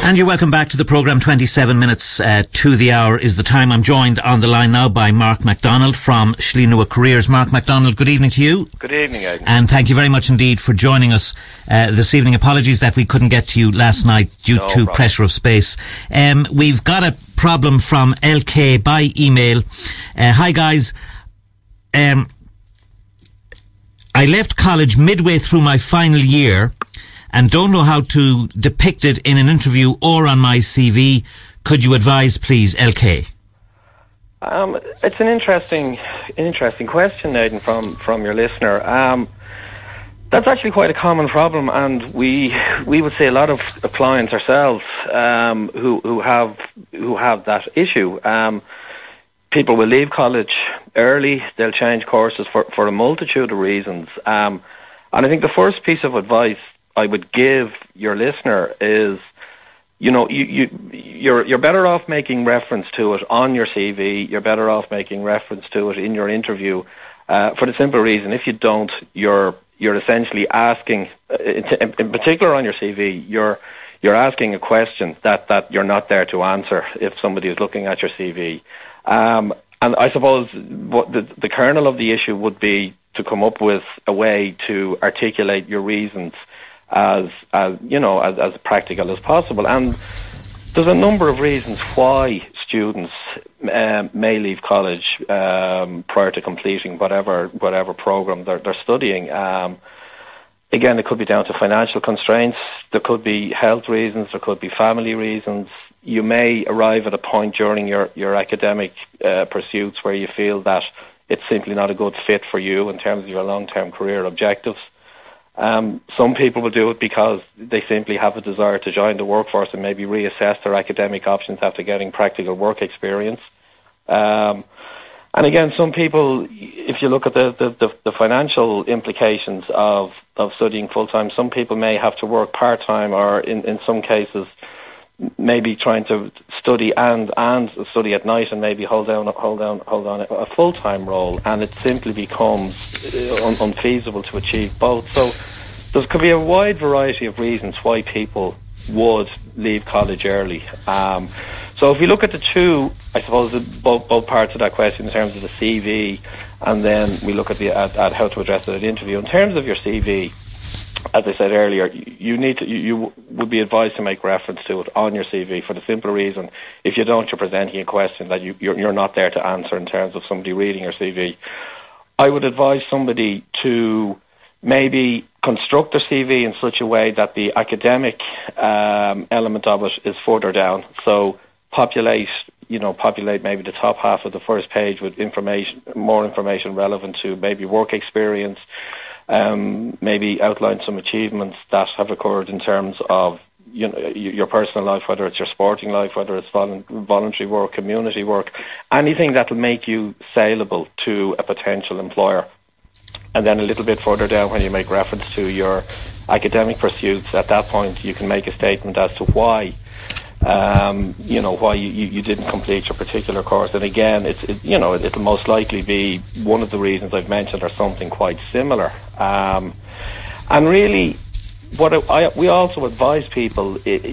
And you're welcome back to the programme. 27 minutes to the hour is the time. I'm joined on the line now by Mark MacDonald from Schlienua Careers. Mark MacDonald, good evening to you. Good evening, Aidan. And thank you very much indeed for joining us this evening. Apologies that we couldn't get to you last night due to pressure of space. We've got a problem from LK by email. Hi guys. I left college midway through my final year and don't know how to depict it in an interview or on my CV. Could you advise, please, LK? It's an interesting question, Aidan, from your listener. That's actually quite a common problem, and we would say a lot of clients ourselves who have that issue. People will leave college early. They'll change courses for a multitude of reasons. And I think the first piece of advice I would give your listener is, you're better off making reference to it on your CV. You're better off making reference to it in your interview, for the simple reason, if you don't, you're essentially asking, in particular on your CV, you're asking a question that you're not there to answer if somebody is looking at your CV. And I suppose what the kernel of the issue would be to come up with a way to articulate your reasons as practical as possible. And there's a number of reasons why students may leave college prior to completing whatever program they're studying. Again, it could be down to financial constraints. There could be health reasons. There could be family reasons. You may arrive at a point during your academic pursuits where you feel that it's simply not a good fit for you in terms of your long-term career objectives. Some people will do it because they simply have a desire to join the workforce and maybe reassess their academic options after getting practical work experience. And again, some people, if you look at the financial implications of studying full-time, some people may have to work part-time, or in some cases maybe trying to study and study at night and maybe hold down a full-time role, and it simply becomes unfeasible to achieve both. So there could be a wide variety of reasons why people would leave college early. So if we look at the two, I suppose both parts of that question in terms of the CV, and then we look at how to address it at interview. In terms of your CV, as I said earlier, you would be advised to make reference to it on your CV for the simple reason, if you don't, you're presenting a question that you're not there to answer in terms of somebody reading your CV. I would advise somebody to maybe construct their CV in such a way that the academic element of it is further down. So populate maybe the top half of the first page with more information relevant to maybe work experience. Maybe outline some achievements that have occurred in terms of your personal life, whether it's your sporting life, whether it's voluntary work, community work, anything that will make you saleable to a potential employer. And then a little bit further down, when you make reference to your academic pursuits, at that point you can make a statement as to why why you didn't complete your particular course. And again, it'll most likely be one of the reasons I've mentioned or something quite similar. And really, we also advise people,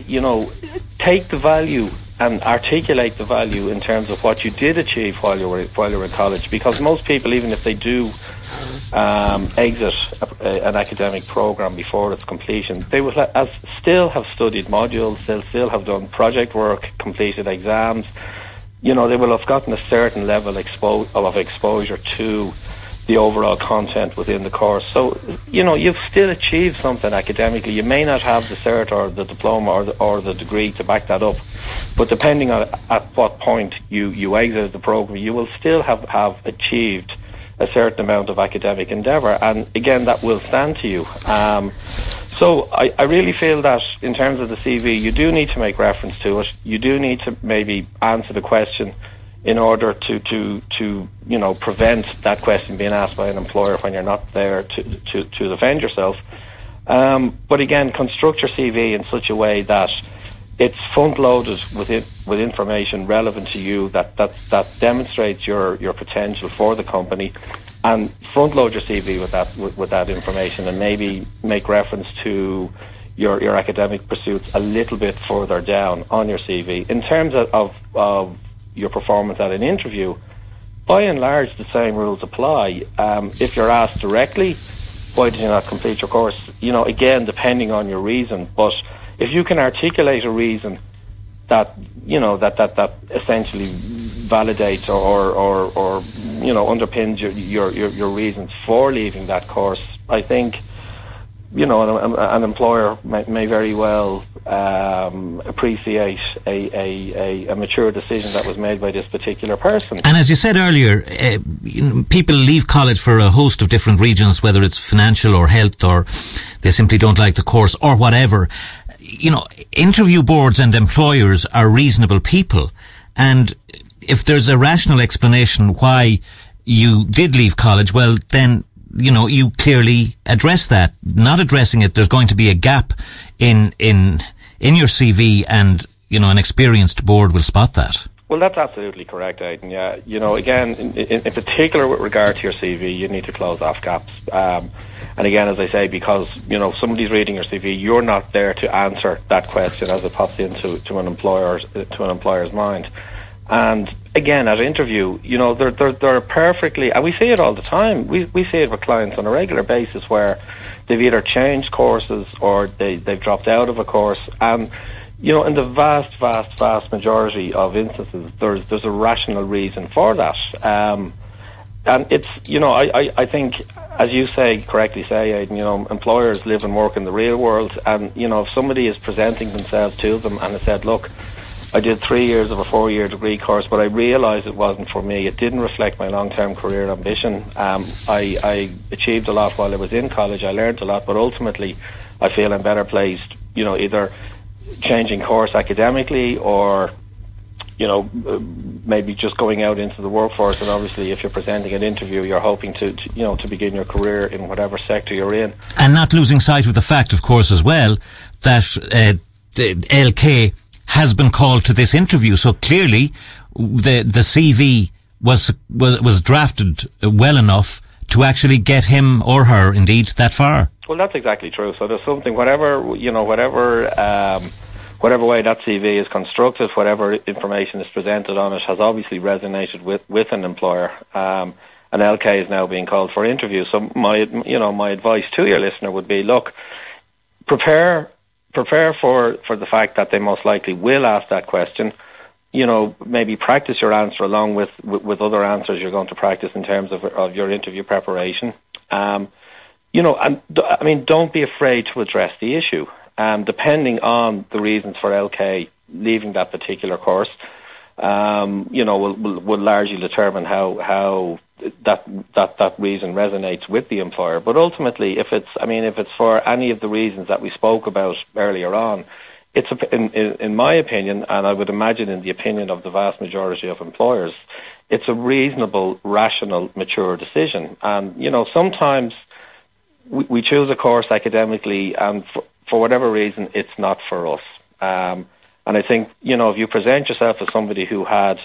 take the value and articulate the value in terms of what you did achieve while you were in college, because most people, even if they do exit an academic program before its completion, they will still have studied modules, they'll still have done project work, completed exams. They will have gotten a certain level of exposure to the overall content within the course. So, you've still achieved something academically. You may not have the cert or the diploma or the degree to back that up, but depending on at what point you exited the program, you will still have achieved a certain amount of academic endeavour, and again, that will stand to you. So I really feel that in terms of the CV, you do need to make reference to it. You do need to maybe answer the question in order to prevent that question being asked by an employer when you're not there to defend yourself. But again, construct your CV in such a way that it's front-loaded with information relevant to you that demonstrates your potential for the company, and front-load your CV with that information, and maybe make reference to your academic pursuits a little bit further down on your CV. In terms of your performance at an interview, by and large, the same rules apply. If you're asked directly, why did you not complete your course? Again, depending on your reason, but if you can articulate a reason that that essentially validates or underpins your reasons for leaving that course, I think an employer may very well appreciate a mature decision that was made by this particular person. And as you said earlier, people leave college for a host of different reasons, whether it's financial or health, or they simply don't like the course or whatever. Interview boards and employers are reasonable people, and if there's a rational explanation why you did leave college, well, then you clearly address that. Not addressing it, there's going to be a gap in your CV, and an experienced board will spot that. Well, that's absolutely correct, Aidan. Yeah, again, in particular with regard to your CV, you need to close off gaps. And again, as I say, because somebody's reading your CV, you're not there to answer that question as it pops into an employer's mind. And again, at interview, they're perfectly, and we see it all the time. We see it with clients on a regular basis where they've either changed courses or they've dropped out of a course. And in the vast majority of instances, there's a rational reason for that. And it's, I think, as you correctly say, Aidan, employers live and work in the real world. And, if somebody is presenting themselves to them and has said, look, I did 3 years of a 4-year degree course, but I realised it wasn't for me. It didn't reflect my long-term career ambition. I achieved a lot while I was in college. I learned a lot, but ultimately I feel I'm better placed, either changing course academically or maybe just going out into the workforce. And obviously, if you're presenting an interview, you're hoping to begin your career in whatever sector you're in. And not losing sight of the fact, of course, as well, that the LK has been called to this interview. So clearly, the CV was drafted well enough to actually get him or her, indeed, that far. Well, that's exactly true. So there's something, whatever way that CV is constructed, whatever information is presented on it, has obviously resonated with an employer. And LK is now being called for interview. So my advice to your listener would be, look, prepare for the fact that they most likely will ask that question. Maybe practice your answer along with other answers you're going to practice in terms of your interview preparation. And don't be afraid to address the issue. Depending on the reasons for LK leaving that particular course, will largely determine how that reason resonates with the employer. But ultimately, if it's for any of the reasons that we spoke about earlier on, it's in my opinion, and I would imagine in the opinion of the vast majority of employers, it's a reasonable, rational, mature decision. And sometimes we choose a course academically, and for whatever reason, it's not for us. And I think, if you present yourself as somebody who had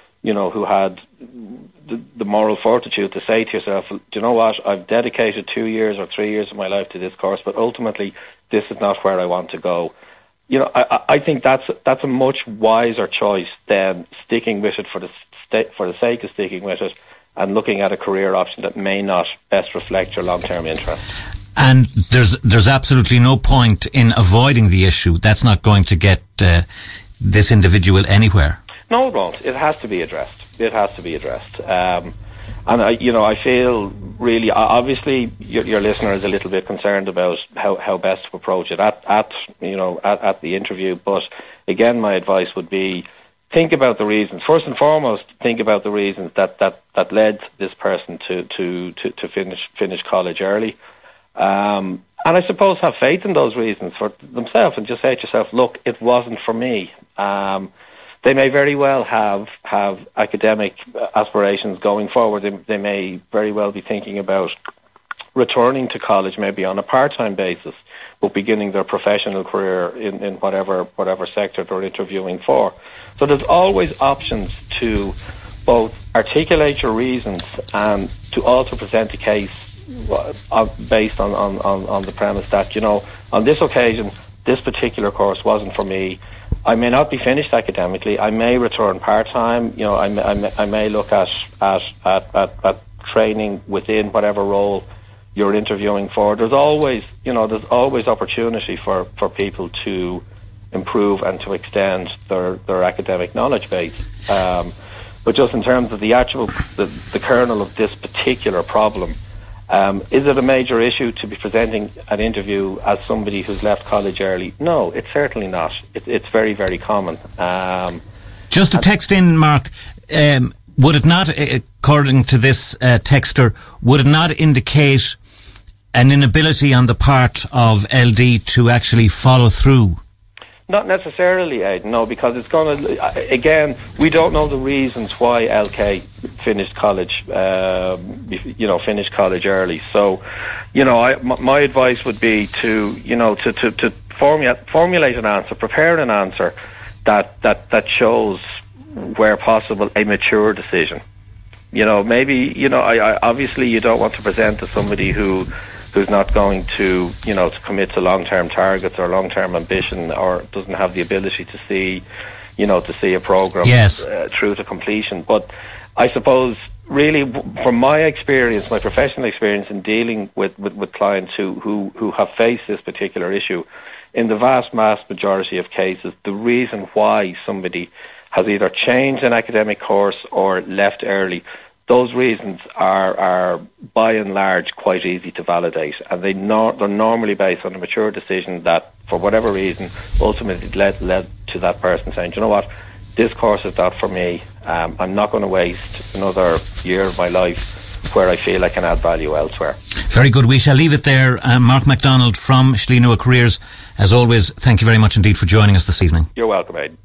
the moral fortitude to say to yourself, do you know what, I've dedicated 2 years or 3 years of my life to this course, but ultimately this is not where I want to go. I think that's a much wiser choice than sticking with it for the sake of sticking with it and looking at a career option that may not best reflect your long-term interest. And there's absolutely no point in avoiding the issue. That's not going to get this individual anywhere. No, it won't. It has to be addressed. And I feel really, obviously, your listener is a little bit concerned about how best to approach it at the interview. But again, my advice would be, think about the reasons. First and foremost, think about the reasons that led this person to finish college early. And I suppose have faith in those reasons for themselves, and just say to yourself, look, it wasn't for me. They may very well have academic aspirations going forward. They may very well be thinking about returning to college, maybe on a part-time basis, but beginning their professional career in whatever sector they're interviewing for. So there's always options to both articulate your reasons and to also present a case based on the premise that, on this occasion, this particular course wasn't for me. I may not be finished academically. I may return part-time. You know, I may look at training within whatever role you're interviewing for. There's always opportunity for people to improve and to extend their academic knowledge base. But just in terms of the actual, the kernel of this particular problem, is it a major issue to be presenting an interview as somebody who's left college early? No, it's certainly not. It's very, very common. Just a text in, Mark. Would it not, according to this texter, would it not indicate an inability on the part of LD to actually follow through? Not necessarily, Ed, no, because it's going to, again, we don't know the reasons why LK finished college, finished college early. So, my advice would be to formulate an answer, prepare an answer that shows, where possible, a mature decision. Obviously you don't want to present to somebody who's not going to commit to long-term targets or long-term ambition, or doesn't have the ability to see a program through to completion. But I suppose, really, from my experience, my professional experience in dealing with clients who have faced this particular issue, in the vast majority of cases, the reason why somebody has either changed an academic course or left early, those reasons are by and large quite easy to validate, and they're normally based on a mature decision that, for whatever reason, ultimately led to that person saying, "Do you know what, this course is not for me. I'm not going to waste another year of my life where I feel I can add value elsewhere." Very good. We shall leave it there. Mark MacDonald from Schlienua Careers, as always, thank you very much indeed for joining us this evening. You're welcome, Aidan.